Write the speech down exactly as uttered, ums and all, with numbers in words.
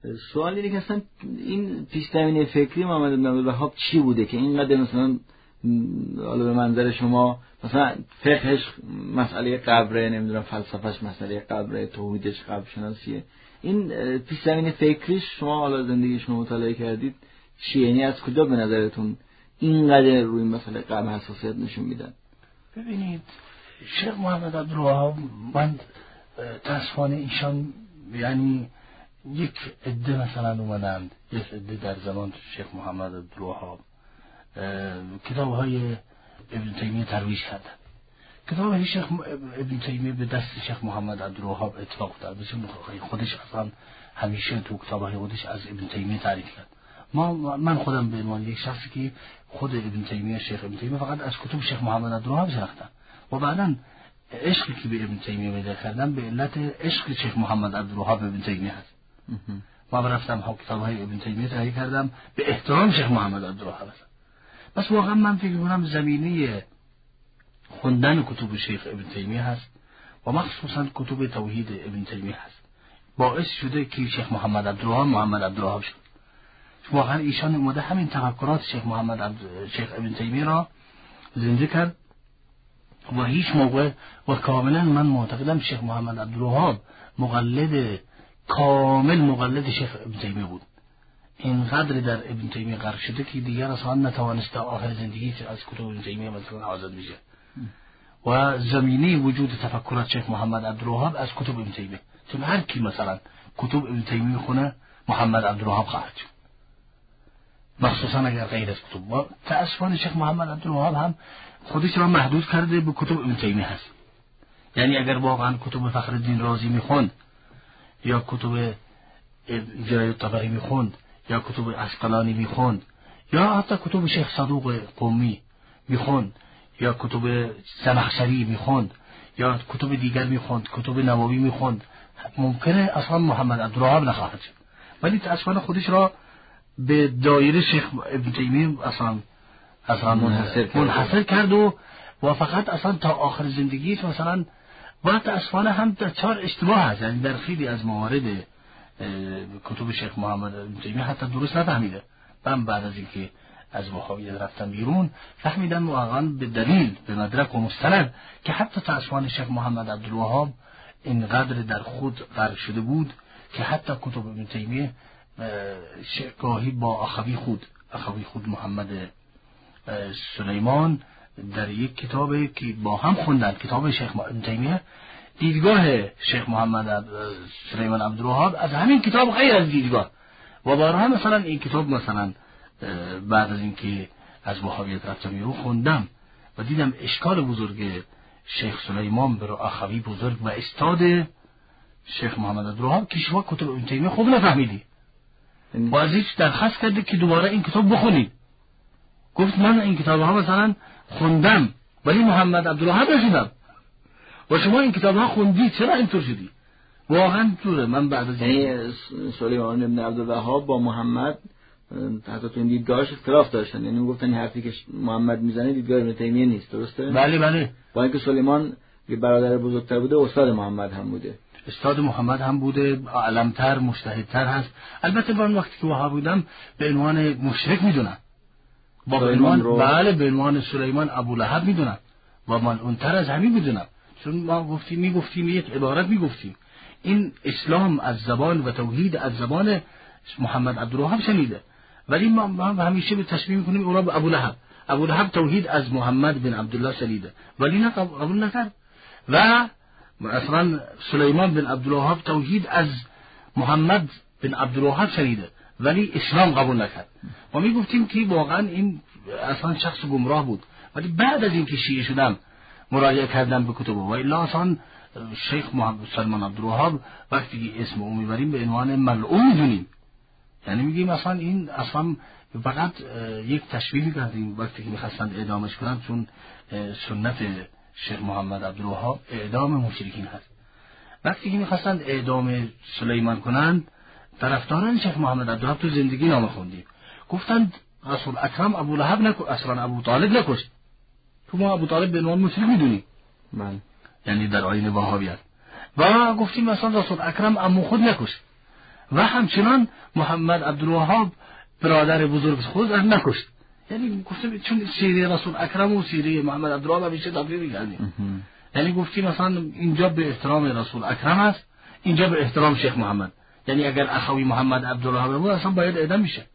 سوال اینه که اصلا این پیش زمینه فکری محمد بن عبدالوهاب چی بوده که اینقدر مثلا حالا به منظر شما مثلا فقهش مسئله قبره، نمیدونم فلسفهش مسئله قبره، توحیدش قبر شناسیه، این پیش زمینه فکریش شما حالا زندگی شما مطالعه کردید چیه؟ یعنی از کجا به نظرتون اینقدر روی مسئله قبر حساسیت نشون میدن؟ ببینید شیخ محمد عبدالوهاب، من تاسفانه ایشان یعنی یک عده مثلا اومدند، یک عده در زمان شیخ محمد عبدالوهاب کتاب های ابن تیمیه ترویج کردند. کتاب های شیخ ابن تیمیه به دست شیخ محمد عبدالوهاب اتفاق افتاد، بسیار خودش اصلا همیشه تو کتاب های خودش از ابن تیمیه تعریف کرد. ما من خودم به عنوان یک شخصی که خود ابن تیمیه شیخ ابن تیمیه فقط از کتب شیخ محمد عبدالوهاب شناختم و بعداً عشقی که به ابن تیمیه پیدا کردم به علت عشق شیخ محمد عبدالوهاب ابن تیمیه هست. ما رفتم ها کتاب های ابن تیمیه تهیه کردم به احترام شیخ محمد عبدالوهاب. بس واقعا من فکر می‌کنم زمینه خوندن کتب شیخ ابن تیمیه هست و مخصوصا کتب توحید ابن تیمیه هست باعث شده که شیخ محمد عبدالوهاب محمد عبدالوهاب شد. واقعا ایشان اومده همین تفکرات شیخ محمد عبد شیخ ابن تیمیه را زنده کرد و هیچ موقع و کاملا من معتقدم شیخ محمد عبدالوهاب مقلد کامل مقلد شیخ ابن تیمیه بود. اینقدر در ابن تیمیه غرق شده که دیگر اصلا نتوانسته آخر زندگی از کتب ابن تیمیه مثلا آزاد میشه و زمینه وجود تفکرات شیخ محمد عبدالوهاب از کتب ابن تیمیه، چون هر کی مثلا کتب ابن تیمیه خونه محمد عبدالوهاب خواهد شد، مخصوصا اگر غیر از کتب. و تأسفانه شیخ محمد عبدالوهاب هم خودش را محدود کرده به کتب ابن تیمیه هست. یعنی اگر واقعا کتب فخرالدین رازی میخوند یا کتب جلال الطبری میخوند یا کتب عسقلانی میخوند یا حتی کتب شیخ صدوق قمی میخوند یا کتب زمخشری میخوند یا کتب دیگر میخوند، کتب نووی میخوند، ممکنه اصلا محمد عبدالوهاب نخواهد شد. ولی تأسفانه خودش را به دایره شیخ ابن تیمیه اصلا اصلا منحصر, منحصر کرد و و فقط اصلا تا آخر زندگیش مثلا و تأسفانه هم در چهار اشتباه هست. یعنی در خیلی از موارد کتب شیخ محمد ابن تیمیه حتی درست نفهمیده. من بعد از اینکه از وهابیت رفتم بیرون فهمیدم واقعا به دلیل به مدرک و مستند که حتی تأسفانه شیخ محمد عبدالوهاب اینقدر در خود غرق شده بود که حتی کتب ابن تیمیه گاهی با اخوی خود اخوی خود محمد سلیمان در یک کتابی که با هم خوندن، کتاب شیخ ابن تیمیه، دیدگاه شیخ محمد سلیمان عبدالوهاب از همین کتاب غیر از دیدگاه و بارها مثلا این کتاب مثلا بعد از اینکه از وهابیت رفتم بیرون خوندم و دیدم اشکال بزرگ شیخ سلیمان بر اخوی بزرگ و استاد شیخ محمد عبدالوهاب که شما کتب ابن تیمیه خوب نفهمیدی و از هیچ درخواست کرده که دوباره این کتاب بخونید. گفت من این کتاب ها مثلا خوندم ولی محمد عبدالوهاب نشدم و شما این کتاب ها خوندید، چرا اینطور شدی؟ واقعا طوره. من بعد از یعنی سلیمان ابن عبدالوهاب با محمد حتی تو این دیدگاهش اختلاف داشتن، یعنی میگفتن این حرفی که محمد میزنه دیدگاه ابن تیمیه نیست، درسته؟ بله بله. با اینکه سلیمان یه برادر بزرگتر بوده استاد محمد هم بوده استاد محمد هم بوده، علمتر مجتهدتر هست. البته من وقتی که وهابی بودم به عنوان مشرک میدونم، با به عنوان بله به عنوان سلیمان ابولهب میدونم و من اونتر از همین میدونم، چون ما گفتیم میگفتیم یک عبارت میگفتیم این اسلام از زبان و توحید از زبان محمد عبدالوهاب شنیده، ولی ما همیشه به تشبیه میکنیم اونا به ابولهب. ابولهب توحید از محمد بن عبدالله شنیده ولی نه قبول نکرد و اصلا سلیمان بن عبدالوهاب توحید از محمد بن عبدالوهاب شنیده ولی اسلام قبول نکرد. ما میگفتیم که واقعا این اصلا شخص گمراه بود، ولی بعد از اینکه شیعه شدم مراجعه کردم به کتب و الا اصلا شیخ محمد سلیمان عبدالوهاب وقتی که اسم او میبریم به عنوان ملعون میدونیم، یعنی میگیم اصلا این اصلا فقط یک تشبیه کردیم وقتی که میخواستند اعدامش کنند، چون سنت شیخ محمد عبدالوهاب اعدام مشرکین هست. وقتی که میخواستند اعدام سلیمان کنند طرفداران شیخ محمد عبدالوهاب تو زندگی نامه خوندیم گفتند رسول اکرم ابو لهب نکشت، اصلا ابو طالب نکشت، تو ما ابو طالب به عنوان مشرک میدونی من یعنی در آیین وهابیت، و گفتیم مثلا رسول اکرم عمو خود نکشت و همچنان محمد عبدالوهاب برادر بزرگ خود را نکشت. یعنی گفتم چون سیره رسول اکرم و سیره محمد عبدالوهاب همیشه تفریق می‌کردیم. یعنی گفتیم مثلا اینجا به احترام رسول اکرم است، اینجا به احترام شیخ محمد. یعنی اگر اخوی محمد عبدالوهاب بود اصلا باید اعدام میشه.